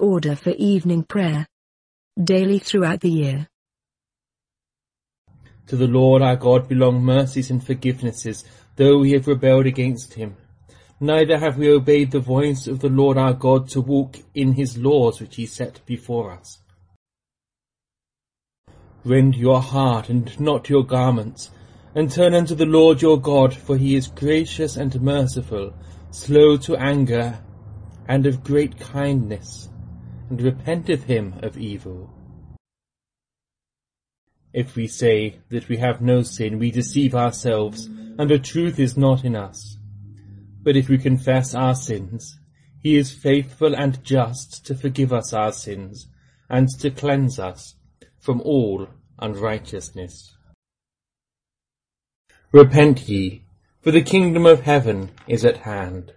order for evening prayer. Daily throughout the year. To the Lord our God belong mercies and forgivenesses, though we have rebelled against him. Neither have we obeyed the voice of the Lord our God to walk in his laws which he set before us. Rend your heart and not your garments, and turn unto the Lord your God, for he is gracious and merciful, slow to anger, and of great kindness, and repenteth him of evil. If we say that we have no sin, we deceive ourselves, and the truth is not in us. But if we confess our sins, he is faithful and just to forgive us our sins, and to cleanse us from all unrighteousness. Repent ye, for the kingdom of heaven is at hand.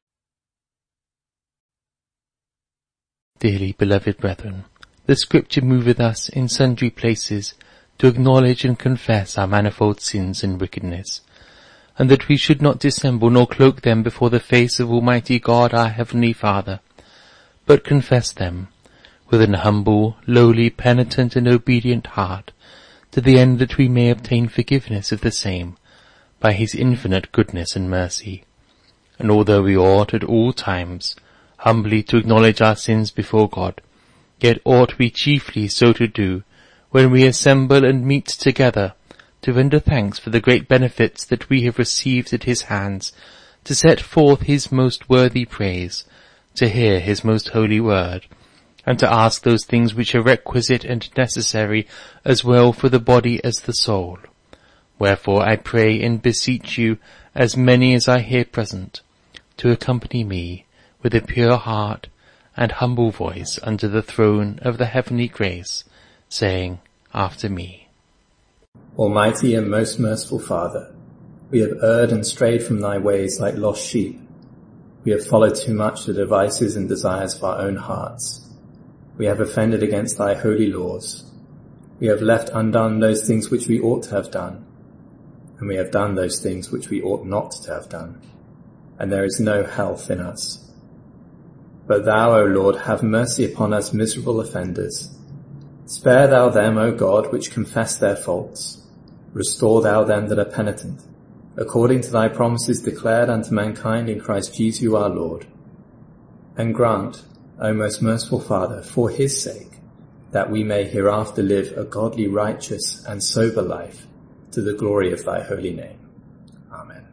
Dearly beloved brethren, the Scripture moveth us in sundry places to acknowledge and confess our manifold sins and wickedness, and that we should not dissemble nor cloak them before the face of Almighty God our Heavenly Father, but confess them with an humble, lowly, penitent and obedient heart, to the end that we may obtain forgiveness of the same by his infinite goodness and mercy. And although we ought at all times humbly to acknowledge our sins before God, yet ought we chiefly so to do when we assemble and meet together, to render thanks for the great benefits that we have received at his hands, to set forth his most worthy praise, to hear his most holy word, and to ask those things which are requisite and necessary as well for the body as the soul. Wherefore I pray and beseech you, as many as are here present, to accompany me with a pure heart and humble voice unto the throne of the heavenly grace, saying after me, Almighty and most merciful Father, we have erred and strayed from thy ways like lost sheep. We have followed too much the devices and desires of our own hearts. We have offended against thy holy laws. We have left undone those things which we ought to have done, and we have done those things which we ought not to have done, and there is no health in us. But thou, O Lord, have mercy upon us miserable offenders. Spare thou them, O God, which confess their faults. Restore thou them that are penitent, according to thy promises declared unto mankind in Christ Jesus our Lord. And grant, O most merciful Father, for his sake, that we may hereafter live a godly, righteous, and sober life, to the glory of thy holy name. Amen.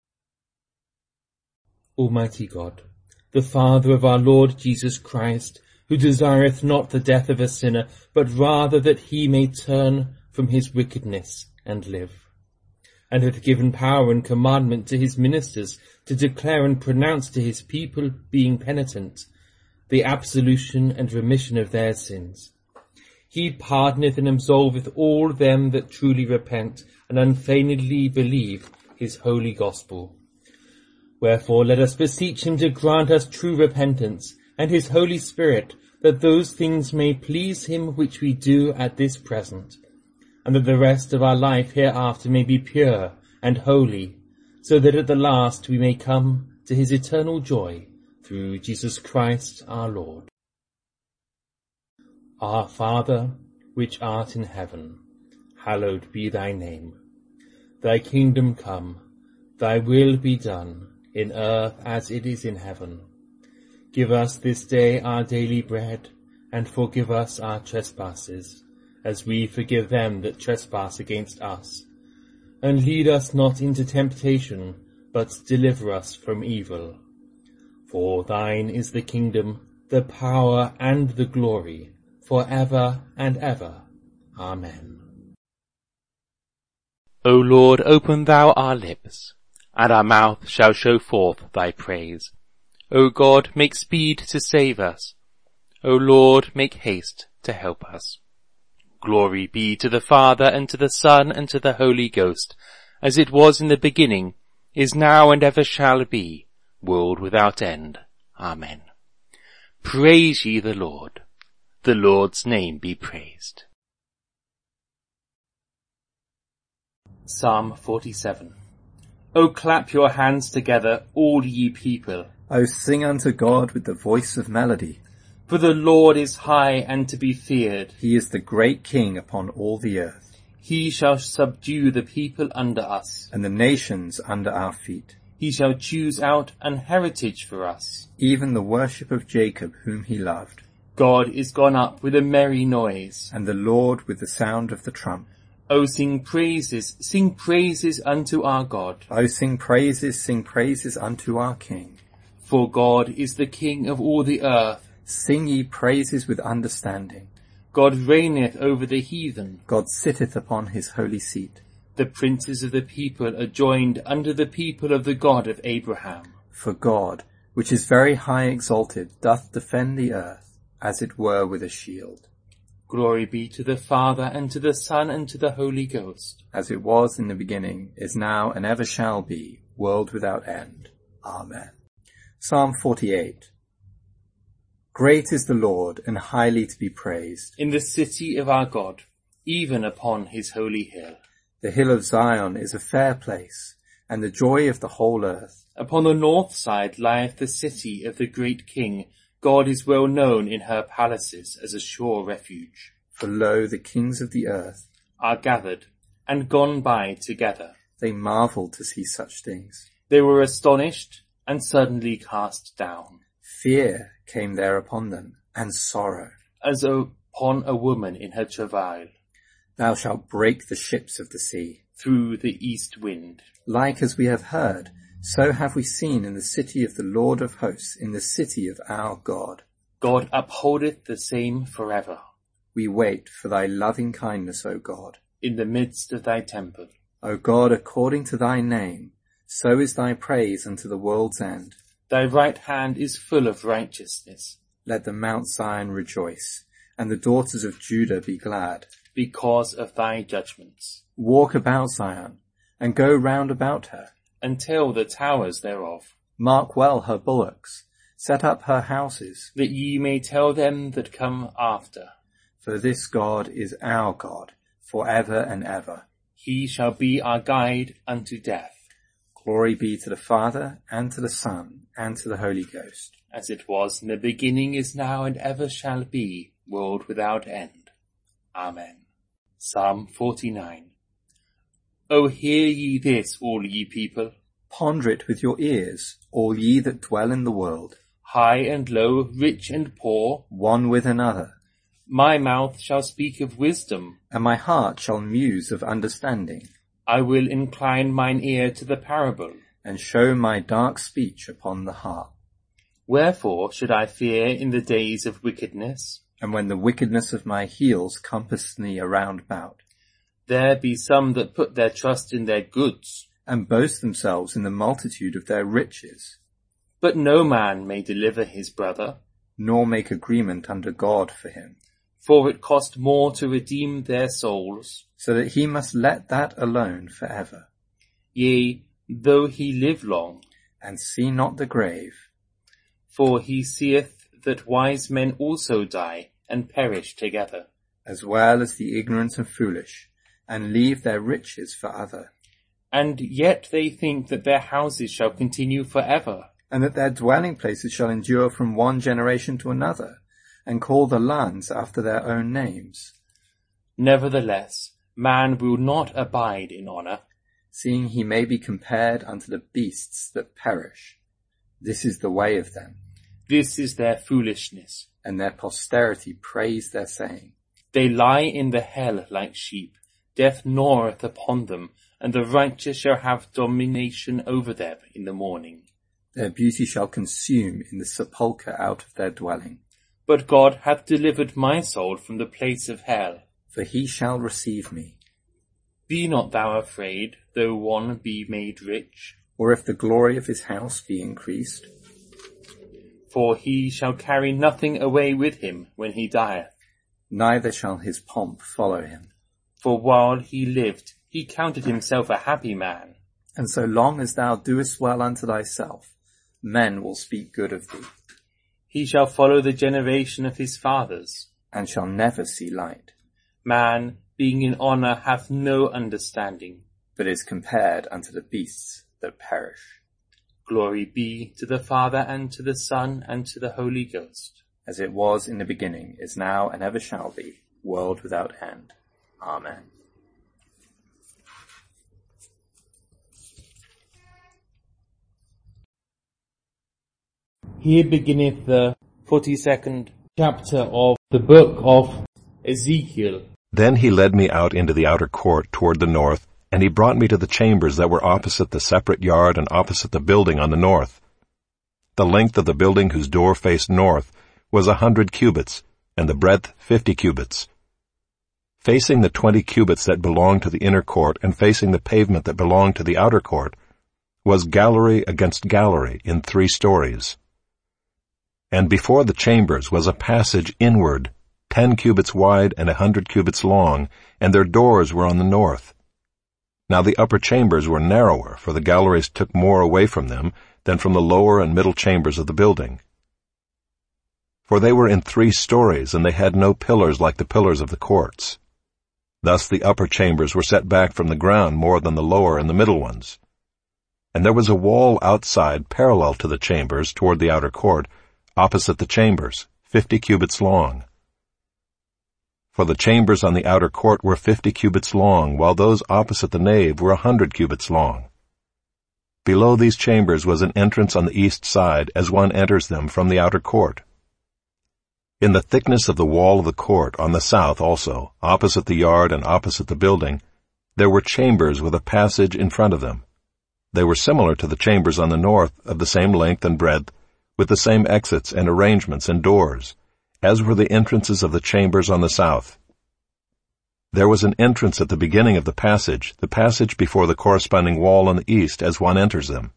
Almighty God, the Father of our Lord Jesus Christ, who desireth not the death of a sinner, but rather that he may turn from his wickedness and live, and hath given power and commandment to his ministers to declare and pronounce to his people, being penitent, the absolution and remission of their sins. He pardoneth and absolveth all them that truly repent and unfeignedly believe his holy gospel. Wherefore let us beseech him to grant us true repentance, and his Holy Spirit, that those things may please him which we do at this present, and that the rest of our life hereafter may be pure and holy, so that at the last we may come to his eternal joy, through Jesus Christ our Lord. Our Father, which art in heaven, hallowed be thy name. Thy kingdom come, thy will be done, in earth as it is in heaven. Give us this day our daily bread, and forgive us our trespasses, as we forgive them that trespass against us. And lead us not into temptation, but deliver us from evil. For thine is the kingdom, the power, and the glory, for ever and ever. Amen. O Lord, open thou our lips, and our mouth shall show forth thy praise. O God, make speed to save us. O Lord, make haste to help us. Glory be to the Father, and to the Son, and to the Holy Ghost, as it was in the beginning, is now, and ever shall be, world without end. Amen. Praise ye the Lord. The Lord's name be praised. Psalm 47. O clap your hands together, all ye people. O sing unto God with the voice of melody. For the Lord is high and to be feared. He is the great King upon all the earth, He shall subdue the people under us. and the nations under our feet. He shall choose out an heritage for us. Even the worship of Jacob whom he loved, God is gone up with a merry noise. and the Lord with the sound of the trump. O sing praises unto our God. O sing praises unto our King. For God is the King of all the earth. Sing ye praises with understanding. God reigneth over the heathen. God sitteth upon his holy seat. The princes of the people are joined under the people of the God of Abraham. For God, which is very high exalted, doth defend the earth, as it were with a shield. Glory be to the Father, and to the Son, and to the Holy Ghost. As it was in the beginning, is now, and ever shall be, world without end. Amen. Psalm 48. Great is the Lord, and highly to be praised. In the city of our God, even upon his holy hill. The hill of Zion is a fair place, and the joy of the whole earth. Upon the north side lieth the city of the great King. God is well known in her palaces as a sure refuge. For lo, the kings of the earth Are gathered, and gone by together. they marvel to see such things. They were astonished, and suddenly cast down. Fear came there upon them, and sorrow. As upon a woman in her travail. Thou shalt break the ships of the sea. Through the east wind. Like as we have heard, so have we seen in the city of the Lord of hosts, in the city of our God. God upholdeth the same forever. We wait for thy loving kindness, O God. In the midst of thy temple. O God, according to thy name, so is thy praise unto the world's end. Thy right hand is full of righteousness. Let the Mount Zion rejoice, and the daughters of Judah be glad. Because of thy judgments. Walk about Zion, and go round about her. Until the towers thereof. Mark well her bullocks, set up her houses. That ye may tell them that come after. For this God is our God, for ever and ever. He shall be our guide unto death. Glory be to the Father, and to the Son, and to the Holy Ghost. As it was in the beginning, is now, and ever shall be, world without end. Amen. Psalm 49. O hear ye this, all ye people. Ponder it with your ears, all ye that dwell in the world. High and low, rich and poor. One with another. My mouth shall speak of wisdom. And my heart shall muse of understanding. I will incline mine ear to the parable. And show my dark speech upon the harp. Wherefore should I fear in the days of wickedness? And when the wickedness of my heels compassed me around about. There be some that put their trust in their goods. And boast themselves in the multitude of their riches. But no man may deliver his brother. Nor make agreement under God for him. For it cost more to redeem their souls. So that he must let that alone for ever. Yea, though he live long. And see not the grave. For he seeth that wise men also die, and perish together. As well as the ignorant and foolish, and leave their riches for other. And yet they think that their houses shall continue forever. And that their dwelling places shall endure from one generation to another, and call the lands after their own names. Nevertheless, man will not abide in honour. Seeing he may be compared unto the beasts that perish. This is the way of them. This is their foolishness. And their posterity praise their saying. They lie in the hell like sheep. Death gnaweth upon them, and the righteous shall have domination over them in the morning. Their beauty shall consume in the sepulchre out of their dwelling. But God hath delivered my soul from the place of hell. For he shall receive me. Be not thou afraid, though one be made rich. Or if the glory of his house be increased. For he shall carry nothing away with him when he dieth. Neither shall his pomp follow him. For while he lived, he counted himself a happy man. And so long as thou doest well unto thyself, men will speak good of thee. He shall follow the generation of his fathers. And shall never see light. Man, being in honour, hath no understanding. But is compared unto the beasts that perish. Glory be to the Father, and to the Son, and to the Holy Ghost. as it was in the beginning, is now, and ever shall be, world without end. Amen. Here beginneth the 42nd chapter of the book of Ezekiel. Then he led me out into the outer court toward the north, and he brought me to the chambers that were opposite the separate yard and opposite the building on the north. The length of the building whose door faced north was 100 cubits, and the breadth 50 cubits. Facing the 20 cubits that belonged to the inner court, and facing the pavement that belonged to the outer court, was gallery against gallery in 3 stories. And before the chambers was a passage inward, 10 cubits wide and 100 cubits long, and their doors were on the north. Now the upper chambers were narrower, for the galleries took more away from them than from the lower and middle chambers of the building. For they were in 3 stories, and they had no pillars like the pillars of the courts. Thus the upper chambers were set back from the ground more than the lower and the middle ones. And there was a wall outside parallel to the chambers toward the outer court, opposite the chambers, 50 cubits long. For the chambers on the outer court were 50 cubits long, while those opposite the nave were 100 cubits long. Below these chambers was an entrance on the east side, as one enters them from the outer court. In the thickness of the wall of the court, on the south also, opposite the yard and opposite the building, there were chambers with a passage in front of them. They were similar to the chambers on the north, of the same length and breadth, with the same exits and arrangements and doors, as were the entrances of the chambers on the south. There was an entrance at the beginning of the passage before the corresponding wall on the east as one enters them.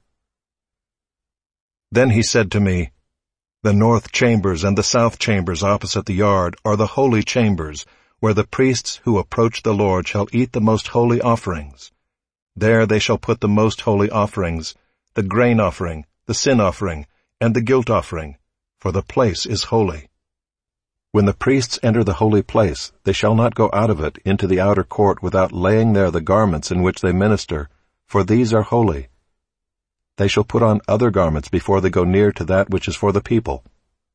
Then he said to me, "The north chambers and the south chambers opposite the yard are the holy chambers, where the priests who approach the Lord shall eat the most holy offerings. There they shall put the most holy offerings, the grain offering, the sin offering, and the guilt offering, for the place is holy. When the priests enter the holy place, they shall not go out of it into the outer court without laying there the garments in which they minister, for these are holy. They shall put on other garments before they go near to that which is for the people."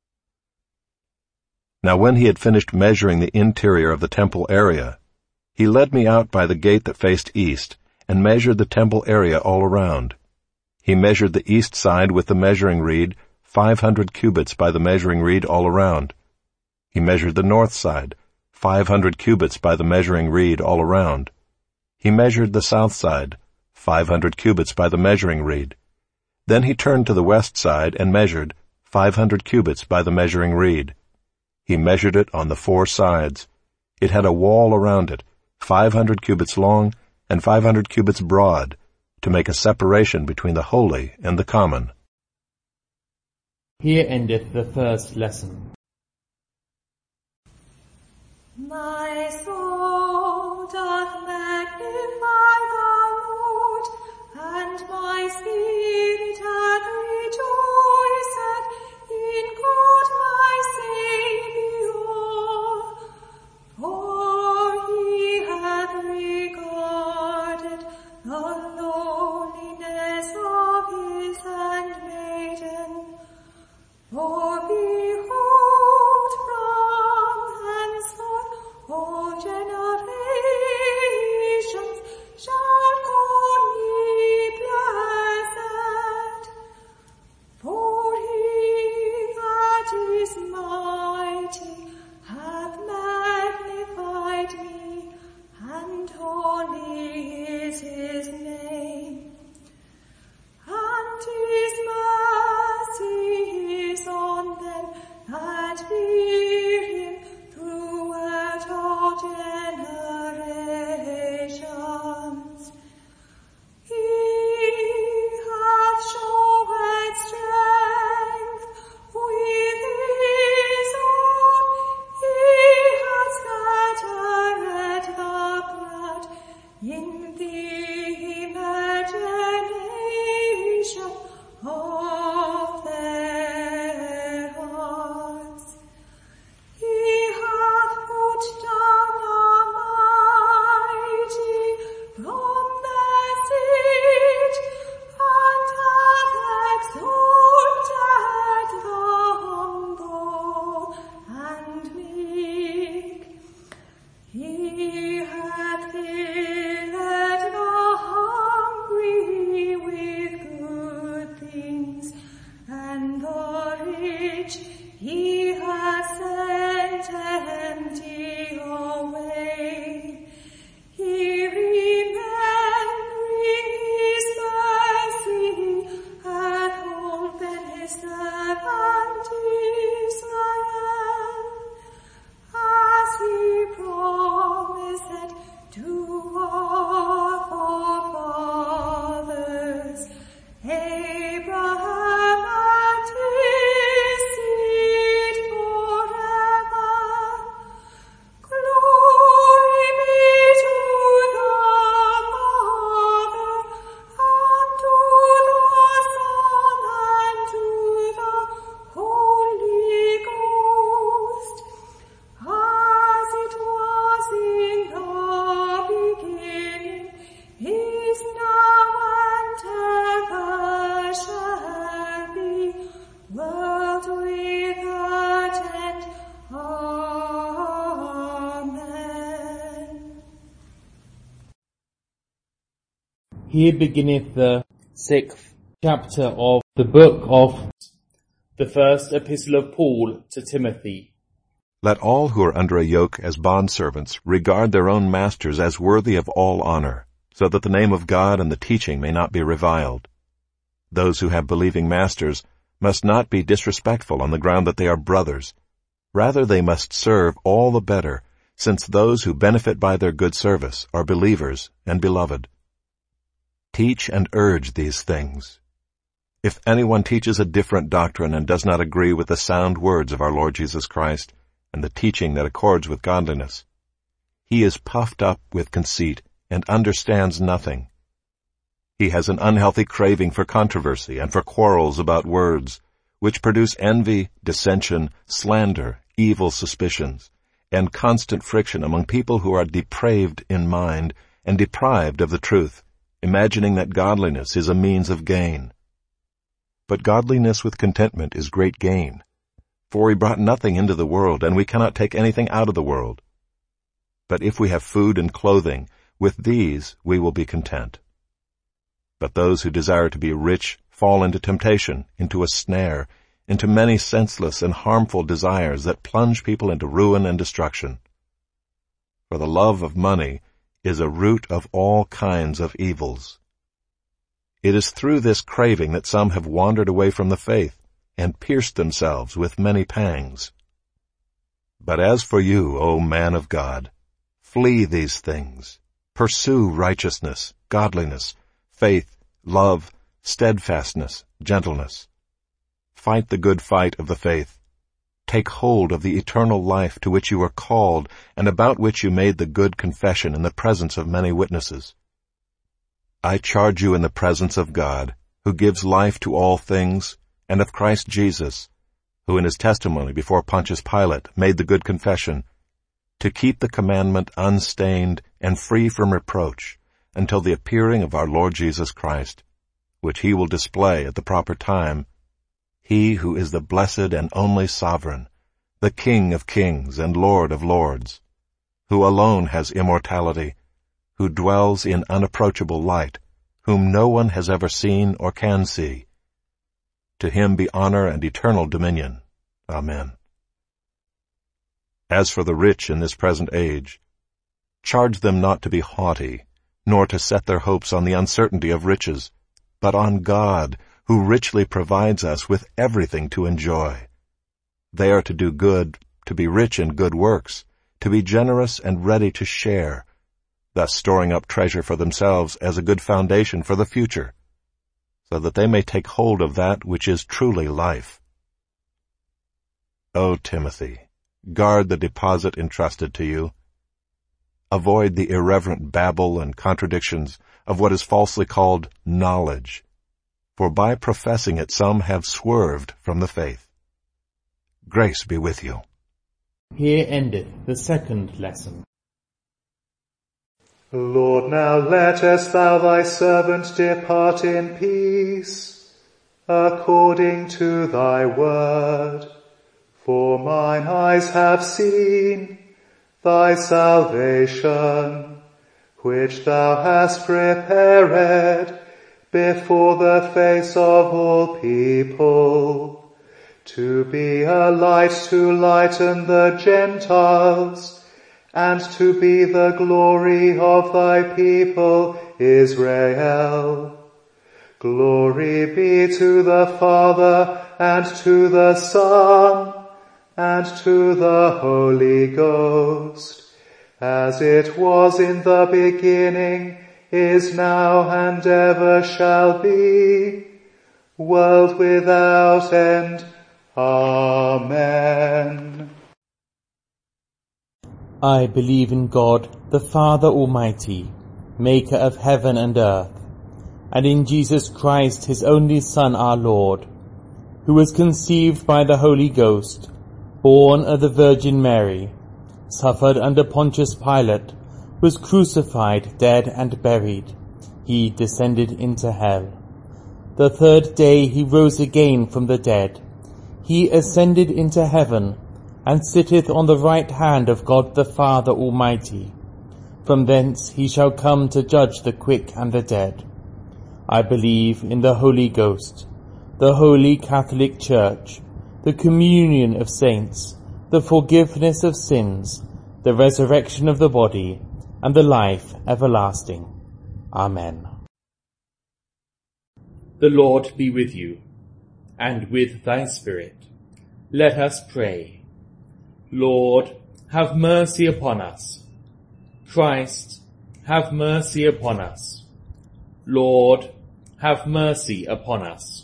Now when he had finished measuring the interior of the temple area, he led me out by the gate that faced east, and measured the temple area all around. He measured the east side with the measuring reed, 500 cubits by the measuring reed all around. He measured the north side, 500 cubits by the measuring reed all around. He measured the south side, 500 cubits by the measuring reed. Then he turned to the west side and measured 500 cubits by the measuring reed. He measured it on the 4 sides. It had a wall around it, 500 cubits long and 500 cubits broad, to make a separation between the holy and the common. Here endeth the first lesson. My soul doth magnify the Lord, and my spirit hath rejoiced in God my Saviour. For he hath regarded the lowliness of his handmaiden. For behold, from henceforth all generations Here beginneth the 6th chapter of the book of the first epistle of Paul to Timothy. Let all who are under a yoke as bondservants regard their own masters as worthy of all honor, so that the name of God and the teaching may not be reviled. Those who have believing masters must not be disrespectful on the ground that they are brothers. Rather, they must serve all the better, since those who benefit by their good service are believers and beloved. Teach and urge these things. If anyone teaches a different doctrine and does not agree with the sound words of our Lord Jesus Christ and the teaching that accords with godliness, he is puffed up with conceit and understands nothing. He has an unhealthy craving for controversy and for quarrels about words, which produce envy, dissension, slander, evil suspicions, and constant friction among people who are depraved in mind and deprived of the truth, imagining that godliness is a means of gain. But godliness with contentment is great gain, for we brought nothing into the world, and we cannot take anything out of the world. But if we have food and clothing, with these we will be content. But those who desire to be rich fall into temptation, into a snare, into many senseless and harmful desires that plunge people into ruin and destruction. For the love of money is a root of all kinds of evils. It is through this craving that some have wandered away from the faith and pierced themselves with many pangs. But as for you, O man of God, flee these things. Pursue righteousness, godliness, faith, love, steadfastness, gentleness. Fight the good fight of the faith. Take hold of the eternal life to which you are called and about which you made the good confession in the presence of many witnesses. I charge you in the presence of God, who gives life to all things, and of Christ Jesus, who in his testimony before Pontius Pilate made the good confession, to keep the commandment unstained and free from reproach until the appearing of our Lord Jesus Christ, which he will display at the proper time, he who is the blessed and only sovereign, the King of kings and Lord of lords, who alone has immortality, who dwells in unapproachable light, whom no one has ever seen or can see. To him be honor and eternal dominion. Amen. As for the rich in this present age, charge them not to be haughty, nor to set their hopes on the uncertainty of riches, but on God, who richly provides us with everything to enjoy. They are to do good, to be rich in good works, to be generous and ready to share, thus storing up treasure for themselves as a good foundation for the future, so that they may take hold of that which is truly life. O Timothy, guard the deposit entrusted to you. Avoid the irreverent babble and contradictions of what is falsely called knowledge, for by professing it some have swerved from the faith. Grace be with you. Here endeth the second lesson. Lord, now lettest thou thy servant depart in peace, according to thy word. For mine eyes have seen thy salvation, which thou hast prepared before the face of all people, to be a light to lighten the Gentiles, and to be the glory of thy people Israel. Glory be to the Father, and to the Son, and to the Holy Ghost, as it was in the beginning, is now, and ever shall be, world without end. Amen. I believe in God, the Father Almighty, maker of heaven and earth, and in Jesus Christ, his only Son, our Lord, who was conceived by the Holy Ghost, born of the Virgin Mary, suffered under Pontius Pilate, was crucified, dead, and buried. He descended into hell. The third day he rose again from the dead. He ascended into heaven, and sitteth on the right hand of God the Father Almighty. From thence he shall come to judge the quick and the dead. I believe in the Holy Ghost, the Holy Catholic Church, the communion of saints, the forgiveness of sins, the resurrection of the body, and the life everlasting. Amen. The Lord be with you, and with thy spirit. Let us pray. Lord, have mercy upon us. Christ, have mercy upon us. Lord, have mercy upon us.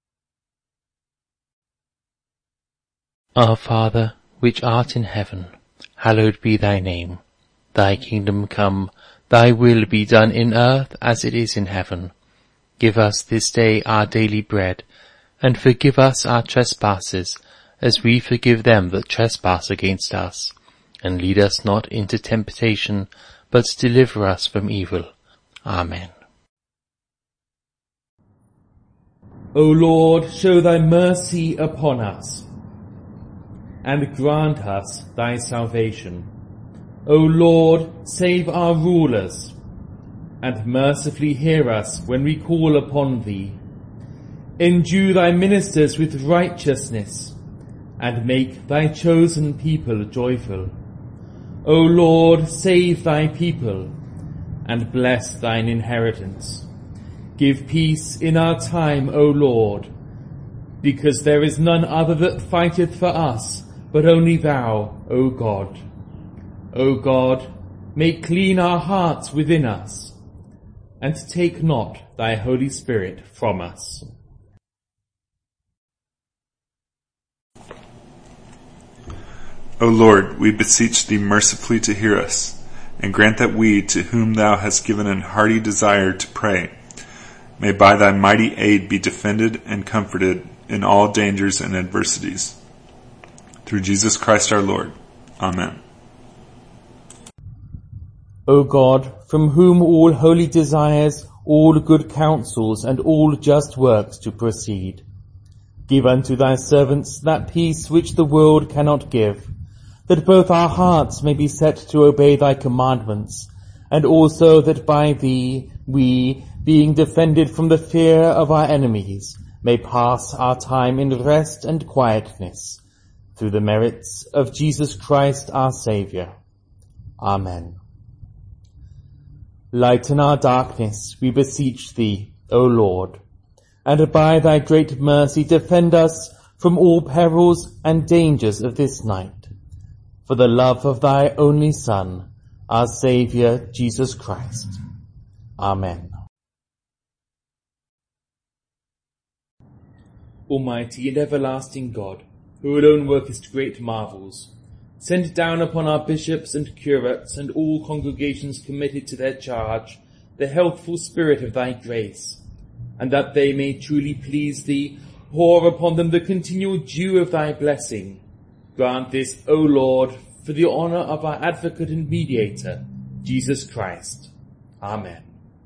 Our Father, which art in heaven, hallowed be thy name. Thy kingdom come, thy will be done in earth as it is in heaven. Give us this day our daily bread, and forgive us our trespasses, as we forgive them that trespass against us. And lead us not into temptation, but deliver us from evil. Amen. O Lord, show thy mercy upon us, and grant us thy salvation. O Lord, save our rulers, and mercifully hear us when we call upon thee. Endue thy ministers with righteousness, and make thy chosen people joyful. O Lord, save thy people, and bless thine inheritance. Give peace in our time, O Lord, because there is none other that fighteth for us, but only thou, O God. O God, make clean our hearts within us, and take not thy Holy Spirit from us. O Lord, we beseech thee mercifully to hear us, and grant that we, to whom thou hast given an hearty desire to pray, may by thy mighty aid be defended and comforted in all dangers and adversities. Through Jesus Christ our Lord. Amen. O God, from whom all holy desires, all good counsels, and all just works to proceed, give unto thy servants that peace which the world cannot give, that both our hearts may be set to obey thy commandments, and also that by thee we, being defended from the fear of our enemies, may pass our time in rest and quietness, through the merits of Jesus Christ our Saviour. Amen. Lighten our darkness, we beseech thee, O Lord, and by thy great mercy defend us from all perils and dangers of this night, for the love of thy only Son, our Saviour, Jesus Christ. Amen. Almighty and everlasting God, who alone workest great marvels, send down upon our bishops and curates and all congregations committed to their charge the healthful spirit of thy grace, and that they may truly please thee, pour upon them the continual dew of thy blessing. Grant this, O Lord, for the honour of our advocate and mediator, Jesus Christ. Amen.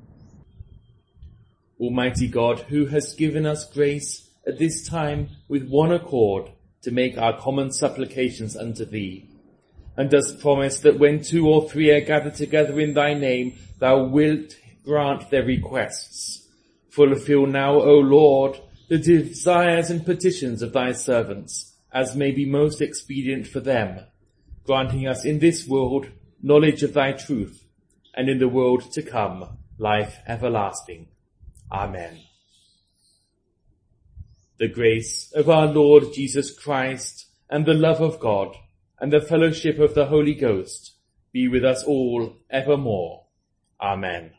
Almighty God, who hast given us grace at this time with one accord to make our common supplications unto thee, and dost promise that when 2 or 3 are gathered together in thy name, thou wilt grant their requests. Fulfill now, O Lord, the desires and petitions of thy servants, as may be most expedient for them, granting us in this world knowledge of thy truth, and in the world to come life everlasting. Amen. The grace of our Lord Jesus Christ, and the love of God, and the fellowship of the Holy Ghost be with us all evermore. Amen.